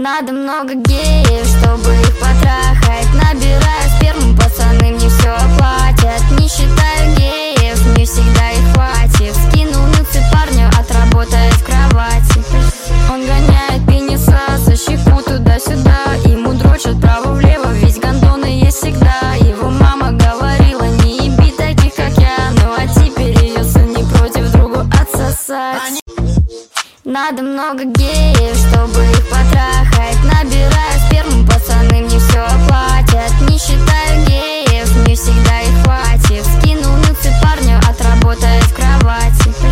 Надо много геев, чтобы их потрахать. Набираю сперму, пацаны мне все оплатят. Не считаю геев, мне всегда их хватит. Скинул нюксы парню, отработает в кровати. Он гоняет пениса со щеку туда-сюда. Ему дрочат право-влево, ведь гондоны есть всегда. Его мама говорила, не еби таких, как я. Ну а теперь ее сын не против другу отсосать. Надо много геев, чтобы их потрахать. Набираю сперму, пацаны мне все оплатят. Не считаю геев, мне всегда их хватит. Скинул нюксы парню, отработает в кровати.